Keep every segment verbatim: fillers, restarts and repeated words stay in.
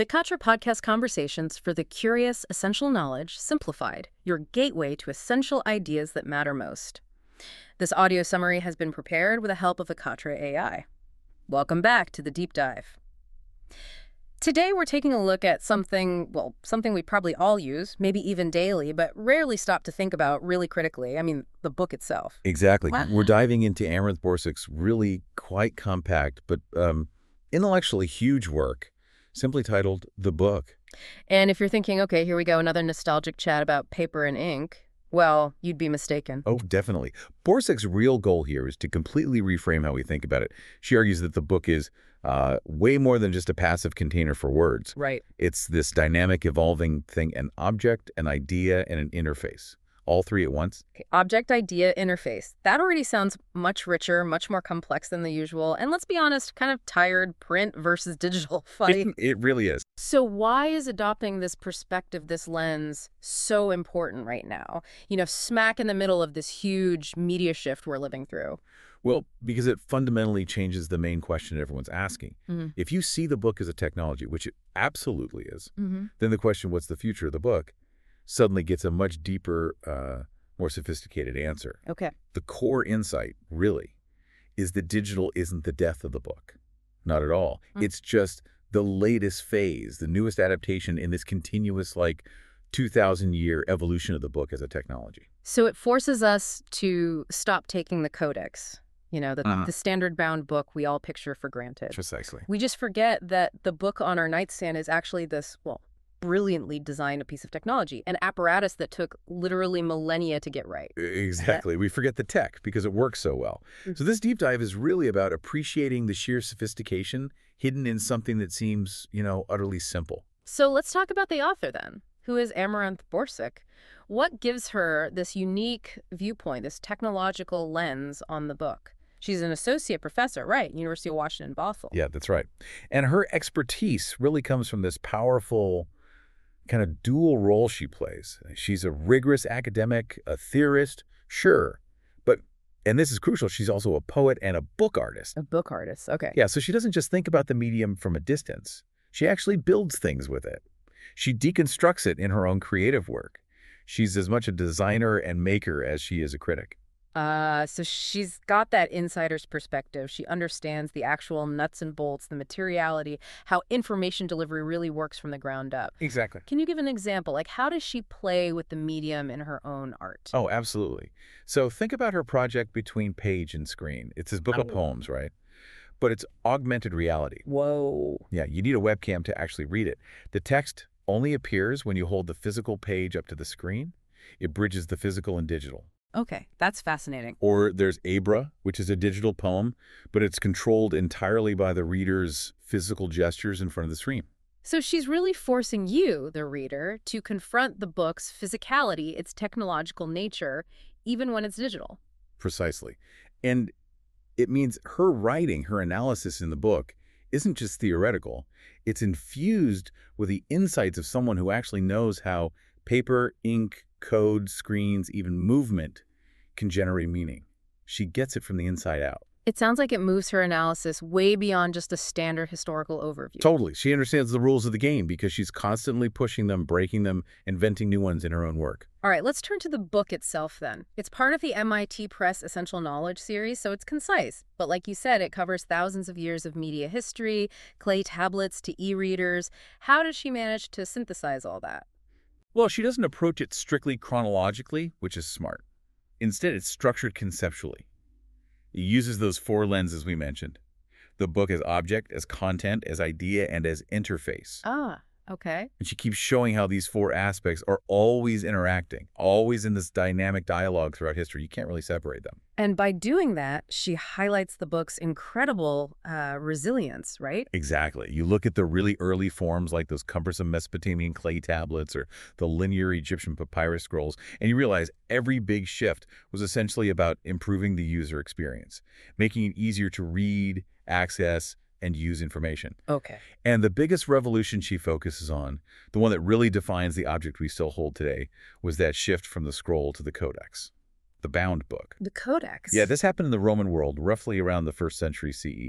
The Katra Podcast Conversations for the Curious Essential Knowledge Simplified, your gateway to essential ideas that matter most. This audio summary has been prepared with the help of the Katra A I. Welcome back to the deep dive. Today we're taking a look at something, well, something we probably all use, maybe even daily, but rarely stop to think about really critically. I mean, the book itself. Exactly. Wow. We're diving into Amaranth Borsek's really quite compact but um, intellectually huge work, simply titled The Book. And if you're thinking, okay, here we go, another nostalgic chat about paper and ink, well, you'd be mistaken. Oh, definitely. Borsek's real goal here is to completely reframe how we think about it. She argues that the book is uh, way more than just a passive container for words. Right. It's this dynamic, evolving thing, an object, an idea, and an interface. All three at once. Okay, object, idea, interface. That already sounds much richer, much more complex than the usual, and let's be honest, kind of tired print versus digital fight. It, it really is. So why is adopting this perspective, this lens, so important right now? You know, smack in the middle of this huge media shift we're living through. Well, because it fundamentally changes the main question everyone's asking. Mm-hmm. If you see the book as a technology, which it absolutely is, Mm-hmm. then the question, what's the future of the book, suddenly gets a much deeper, uh, more sophisticated answer. Okay. The core insight, really, is that digital isn't the death of the book. Not at all. Mm. It's just the latest phase, the newest adaptation in this continuous, like, two thousand year evolution of the book as a technology. So it forces us to stop taking the codex, you know, the, Uh-huh. the standard-bound book we all picture for granted. Precisely. We just forget that the book on our nightstand is actually this, well, brilliantly designed piece of technology, an apparatus that took literally millennia to get right. Exactly. We forget the tech because it works so well. Mhm. So this deep dive is really about appreciating the sheer sophistication hidden in something that seems, you know, utterly simple. So let's talk about the author then. Who is Amaranth Borsek? What gives her this unique viewpoint, this technological lens on the book? She's an associate professor, right? University of Washington, Bothell. Yeah, that's right. And her expertise really comes from this powerful kind of dual role she plays. She's a rigorous academic, a theorist, sure. But, and this is crucial, she's also a poet and a book artist. A book artist, okay. Yeah, so she doesn't just think about the medium from a distance. She actually builds things with it. She deconstructs it in her own creative work. She's as much a designer and maker as she is a critic. Uh, so she's got that insider's perspective. She understands the actual nuts and bolts, the materiality, how information delivery really works from the ground up. Exactly. Can you give an example? Like, how does she play with the medium in her own art? Oh, absolutely. So think about her project between page and screen. It's his book of Oh. poems, right? But it's augmented reality. Whoa. Yeah, you need a webcam to actually read it. The text only appears when you hold the physical page up to the screen. It bridges the physical and digital. Okay, that's fascinating. Or there's Abra, which is a digital poem, but it's controlled entirely by the reader's physical gestures in front of the screen. So she's really forcing you, the reader, to confront the book's physicality, its technological nature, even when it's digital. Precisely. And it means her writing, her analysis in the book, isn't just theoretical. It's infused with the insights of someone who actually knows how paper, ink, code, screens, even movement can generate meaning. She gets it from the inside out. It sounds like it moves her analysis way beyond just a standard historical overview. Totally. She understands the rules of the game because she's constantly pushing them, breaking them, inventing new ones in her own work. All right, let's turn to the book itself then. It's part of the M I T Press Essential Knowledge series, so it's concise. But like you said, it covers thousands of years of media history, clay tablets to e-readers. How does she manage to synthesize all that? Well, she doesn't approach it strictly chronologically, which is smart. Instead, it's structured conceptually. It uses those four lenses we mentioned. The book as object, as content, as idea, and as interface. Ah, okay. And she keeps showing how these four aspects are always interacting, always in this dynamic dialogue throughout history. You can't really separate them. And by doing that, she highlights the book's incredible uh, resilience, right? Exactly. You look at the really early forms like those cumbersome Mesopotamian clay tablets or the linear Egyptian papyrus scrolls, and you realize every big shift was essentially about improving the user experience, making it easier to read, access, and use information. Okay. And the biggest revolution she focuses on, the one that really defines the object we still hold today, was that shift from the scroll to the codex, the bound book. The codex. Yeah, this happened in the Roman world roughly around the first century C E.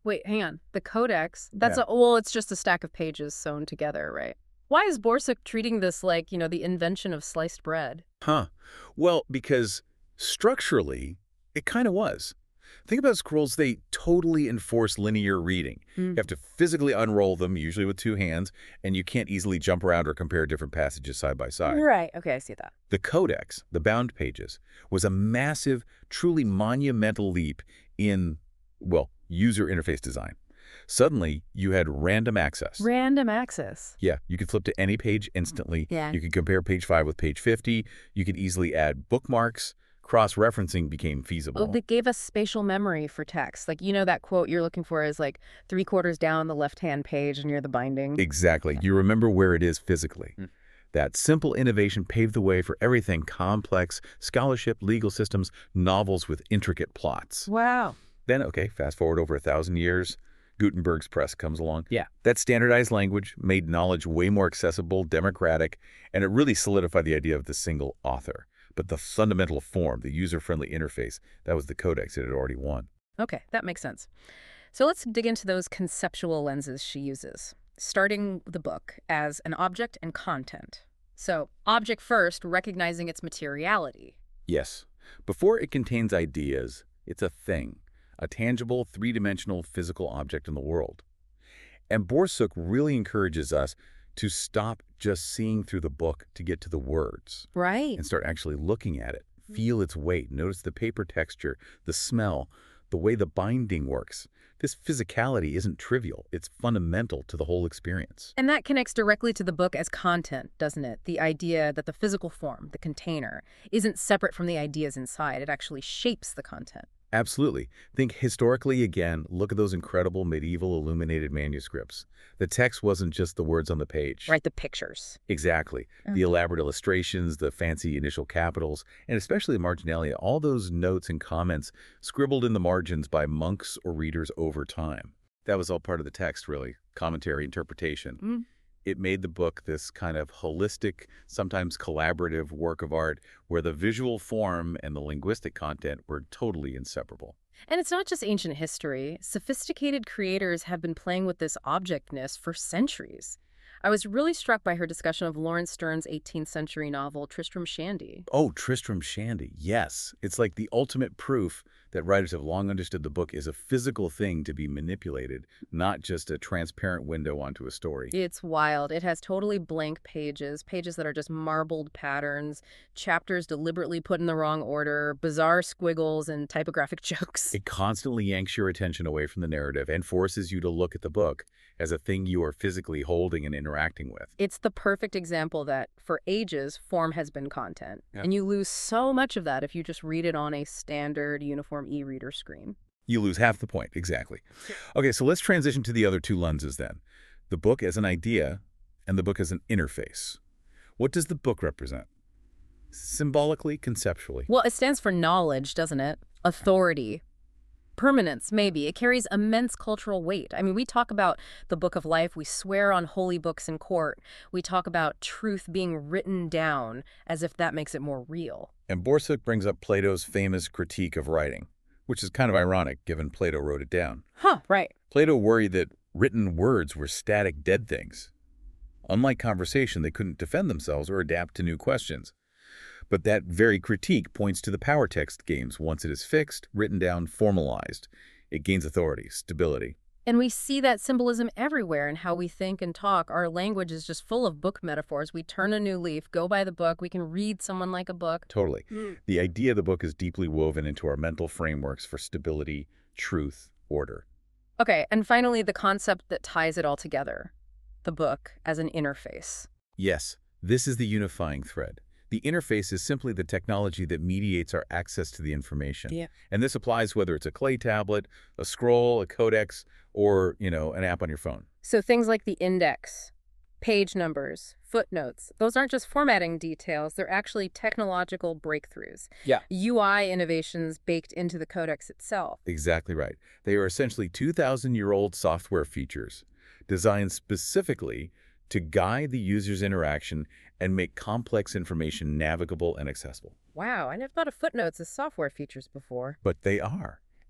Wait, hang on. The codex, that's Yeah. a, well, it's just a stack of pages sewn together, right? Why is Borsuk treating this like, you know, the invention of sliced bread? Huh. Well, because structurally, it kind of was. Think about scrolls, they totally enforce linear reading. You Mm. have to physically unroll them, usually with two hands, and you can't easily jump around or compare different passages side by side. Right. Okay, I see that. The codex, the bound pages, was a massive, truly monumental leap in, well, user interface design. Suddenly, you had random access. Random access. Yeah, you could flip to any page instantly. Yeah. You could compare page five with page fifty. You could easily add bookmarks. Cross-referencing became feasible. Oh, they gave us spatial memory for text. Like, you know, that quote you're looking for is like three quarters down the left-hand page near the binding. Exactly. You remember where it is physically. Mm. That simple innovation paved the way for everything complex, scholarship, legal systems, novels with intricate plots. Wow. Then, okay, fast forward over a thousand years, Gutenberg's press comes along. Yeah. That standardized language made knowledge way more accessible, democratic, and it really solidified the idea of the single author. But the fundamental form, the user-friendly interface, that was the codex it had already won. Okay, that makes sense. So let's dig into those conceptual lenses she uses, starting the book as an object and content. So, object first, recognizing its materiality. Yes. Before it contains ideas, it's a thing, a tangible, three-dimensional physical object in the world. And Borsuk really encourages us to stop just seeing through the book to get to the words Right. and start actually looking at it. Feel its weight. Notice the paper texture, the smell, the way the binding works. This physicality isn't trivial. It's fundamental to the whole experience. And that connects directly to the book as content, doesn't it? The idea that the physical form, the container, isn't separate from the ideas inside. It actually shapes the content. Absolutely. Think historically again. Look at those incredible medieval illuminated manuscripts. The text wasn't just the words on the page. Right, the pictures. Exactly. The elaborate illustrations, the fancy initial capitals, and especially the marginalia, all those notes and comments scribbled in the margins by monks or readers over time. That was all part of the text, really. Commentary, interpretation. Mm. It made the book this kind of holistic, sometimes collaborative work of art where the visual form and the linguistic content were totally inseparable. And it's not just ancient history. Sophisticated creators have been playing with this objectness for centuries. I was really struck by her discussion of Lawrence Stern's eighteenth century novel, Tristram Shandy. Oh, Tristram Shandy, yes. It's like the ultimate proof that writers have long understood the book is a physical thing to be manipulated, not just a transparent window onto a story. It's wild. It has totally blank pages, pages that are just marbled patterns, chapters deliberately put in the wrong order, bizarre squiggles, and typographic jokes. It constantly yanks your attention away from the narrative and forces you to look at the book as a thing you are physically holding and interacting with. It's the perfect example that, for ages, form has been content. Yeah. And you lose so much of that if you just read it on a standard uniform e-reader screen. You lose half the point, exactly. Okay, so let's transition to the other two lenses then. The book as an idea and the book as an interface. What does the book represent? Symbolically, conceptually? Well, it stands for knowledge, doesn't it? Authority. Permanence, maybe. It carries immense cultural weight. I mean, we talk about the Book of Life. We swear on holy books in court. We talk about truth being written down as if that makes it more real. And Borsuk brings up Plato's famous critique of writing, which is kind of ironic given Plato wrote it down. Huh, right. Plato worried that written words were static, dead things. Unlike conversation, they couldn't defend themselves or adapt to new questions. But that very critique points to the power text games. Once it is fixed, written down, formalized, it gains authority, stability. And we see that symbolism everywhere in how we think and talk. Our language is just full of book metaphors. We turn a new leaf, go by the book. We can read someone like a book. Totally. The idea of the book is deeply woven into our mental frameworks for stability, truth, order. Okay, and finally, the concept that ties it all together. The book as an interface. Yes, this is the unifying thread. The interface is simply the technology that mediates our access to the information. Yeah. And this applies whether it's a clay tablet, a scroll, a codex, or, you know, an app on your phone. So things like the index, page numbers, footnotes, those aren't just formatting details. They're actually technological breakthroughs. Yeah. U I innovations baked into the codex itself. Exactly right. They are essentially two thousand year old software features designed specifically to guide the user's interaction and make complex information navigable and accessible. Wow, I never thought of footnotes as software features before. But they are.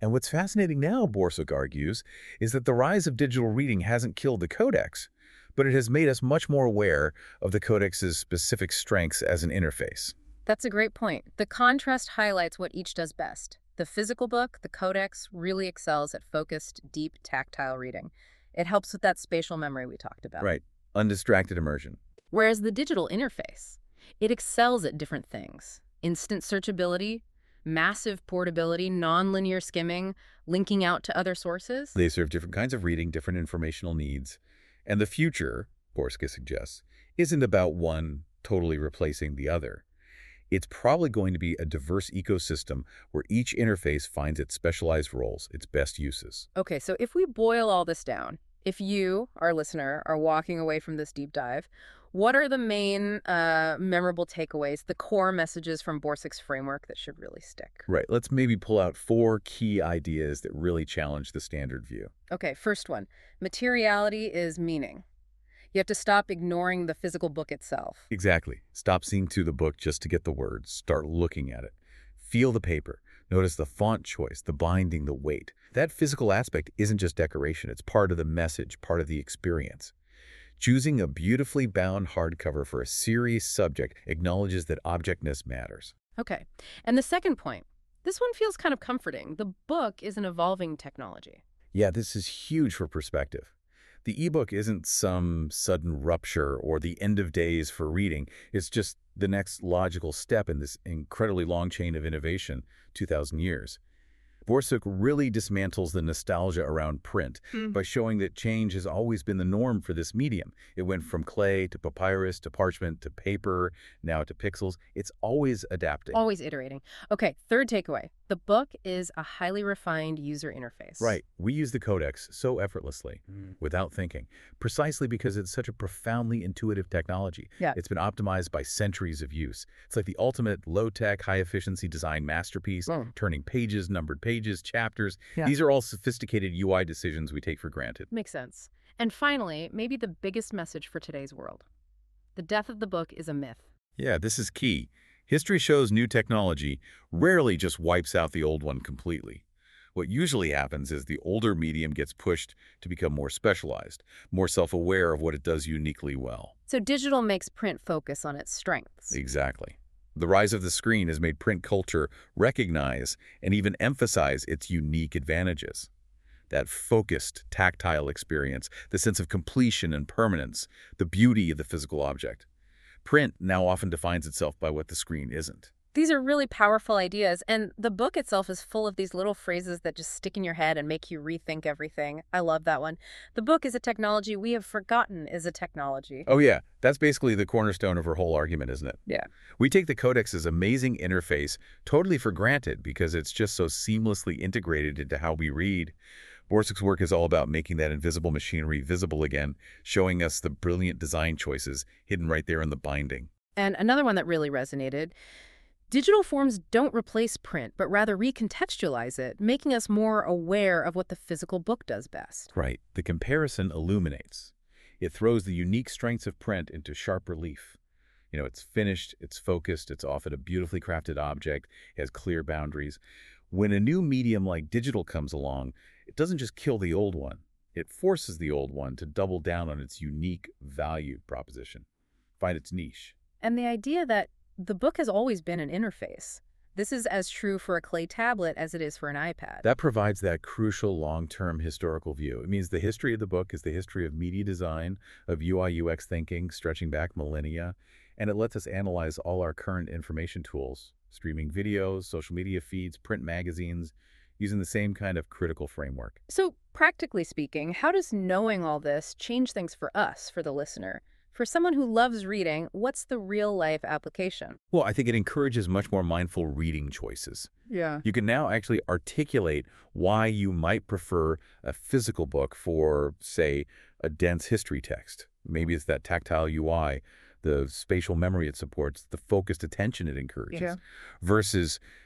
And what's fascinating now, Borsuk argues, is that the rise of digital reading hasn't killed the codex, but it has made us much more aware of the codex's specific strengths as an interface. That's a great point. The contrast highlights what each does best. The physical book, the codex, really excels at focused, deep, tactile reading. It helps with that spatial memory we talked about. Right. Undistracted immersion. Whereas the digital interface, it excels at different things. Instant searchability, massive portability, nonlinear skimming, linking out to other sources. They serve different kinds of reading, different informational needs. And the future, Borsuk suggests, isn't about one totally replacing the other. It's probably going to be a diverse ecosystem where each interface finds its specialized roles, its best uses. Okay, so if we boil all this down, if you, our listener, are walking away from this deep dive, what are the main uh, memorable takeaways, the core messages from Borsuk's framework that should really stick? Right. Let's maybe pull out four key ideas that really challenge the standard view. Okay, first one. Materiality is meaning. You have to stop ignoring the physical book itself. Exactly. Stop seeing to the book just to get the words. Start looking at it. Feel the paper. Notice the font choice, the binding, the weight. That physical aspect isn't just decoration. It's part of the message, part of the experience. Choosing a beautifully bound hardcover for a serious subject acknowledges that objectness matters. Okay. And the second point, this one feels kind of comforting. The book is an evolving technology. Yeah, this is huge for perspective. The ebook isn't some sudden rupture or the end of days for reading. It's just the next logical step in this incredibly long chain of innovation, two thousand years. Borsuk really dismantles the nostalgia around print Mm. by showing that change has always been the norm for this medium. It went from clay to papyrus to parchment to paper, now to pixels. It's always adapting. Always iterating. Okay, third takeaway. The book is a highly refined user interface. Right. We use the codex so effortlessly, Mm. without thinking, precisely because it's such a profoundly intuitive technology. Yeah. It's been optimized by centuries of use. It's like the ultimate low-tech, high-efficiency design masterpiece, Mm. turning pages, numbered pages, chapters. Yeah. These are all sophisticated U I decisions we take for granted. Makes sense. And finally, maybe the biggest message for today's world. The death of the book is a myth. Yeah, this is key. History shows new technology rarely just wipes out the old one completely. What usually happens is the older medium gets pushed to become more specialized, more self-aware of what it does uniquely well. So digital makes print focus on its strengths. Exactly. The rise of the screen has made print culture recognize and even emphasize its unique advantages. That focused, tactile experience, the sense of completion and permanence, the beauty of the physical object. Print now often defines itself by what the screen isn't. These are really powerful ideas, and the book itself is full of these little phrases that just stick in your head and make you rethink everything. I love that one. The book is a technology we have forgotten is a technology. Oh yeah, that's basically the cornerstone of her whole argument, isn't it? Yeah. We take the codex's amazing interface totally for granted because it's just so seamlessly integrated into how we read. Borsuk's work is all about making that invisible machinery visible again, showing us the brilliant design choices hidden right there in the binding. And another one that really resonated, digital forms don't replace print, but rather recontextualize it, making us more aware of what the physical book does best. Right. The comparison illuminates. It throws the unique strengths of print into sharp relief. You know, it's finished, it's focused, it's often a beautifully crafted object, it has clear boundaries. When a new medium like digital comes along, it doesn't just kill the old one. It forces the old one to double down on its unique value proposition, find its niche. And the idea that the book has always been an interface. This is as true for a clay tablet as it is for an iPad. That provides that crucial long-term historical view. It means the history of the book is the history of media design, of U I U X thinking, stretching back millennia, and it lets us analyze all our current information tools, streaming videos, social media feeds, print magazines, using the same kind of critical framework. So, practically speaking, how does knowing all this change things for us, for the listener? For someone who loves reading, what's the real-life application? Well, I think it encourages much more mindful reading choices. Yeah. You can now actually articulate why you might prefer a physical book for, say, a dense history text. Maybe it's that tactile U I, the spatial memory it supports, the focused attention it encourages, Yeah. versus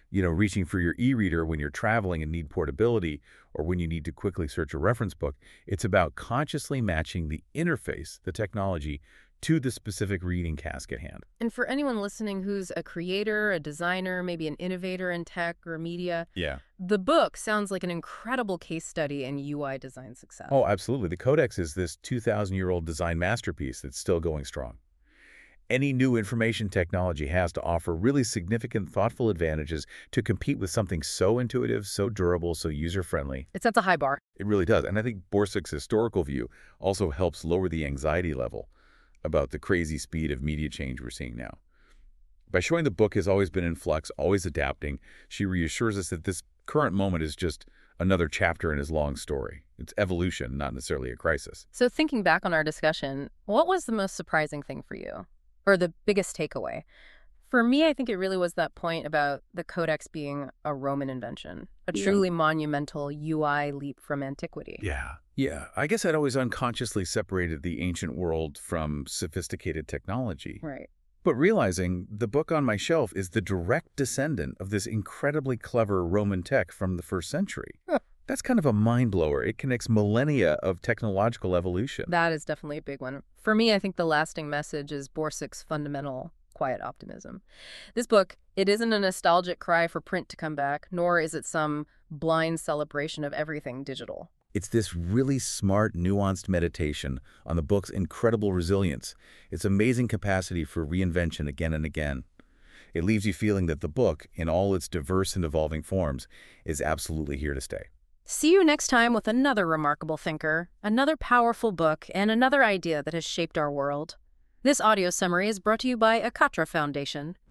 you know, reaching for your e-reader when you're traveling and need portability, or when you need to quickly search a reference book. It's about consciously matching the interface, the technology, to the specific reading task at hand. And for anyone listening who's a creator, a designer, maybe an innovator in tech or media, Yeah. the book sounds like an incredible case study in U I design success. Oh, absolutely. The Codex is this two thousand year old design masterpiece that's still going strong. Any new information technology has to offer really significant, thoughtful advantages to compete with something so intuitive, so durable, so user-friendly. It sets a high bar. It really does. And I think Borsek's historical view also helps lower the anxiety level about the crazy speed of media change we're seeing now. By showing the book has always been in flux, always adapting, she reassures us that this current moment is just another chapter in his long story. It's evolution, not necessarily a crisis. So thinking back on our discussion, what was the most surprising thing for you? Or the biggest takeaway? For me, I think it really was that point about the Codex being a Roman invention, a Yeah. truly monumental U I leap from antiquity. Yeah. Yeah. I guess I'd always unconsciously separated the ancient world from sophisticated technology. Right. But realizing the book on my shelf is the direct descendant of this incredibly clever Roman tech from the first century. Huh. That's kind of a mind blower. It connects millennia of technological evolution. That is definitely a big one. For me, I think the lasting message is Borsek's fundamental quiet optimism. This book, it isn't a nostalgic cry for print to come back, nor is it some blind celebration of everything digital. It's this really smart, nuanced meditation on the book's incredible resilience, its amazing capacity for reinvention again and again. It leaves you feeling that the book, in all its diverse and evolving forms, is absolutely here to stay. See you next time with another remarkable thinker, another powerful book, and another idea that has shaped our world. This audio summary is brought to you by Akatra Foundation.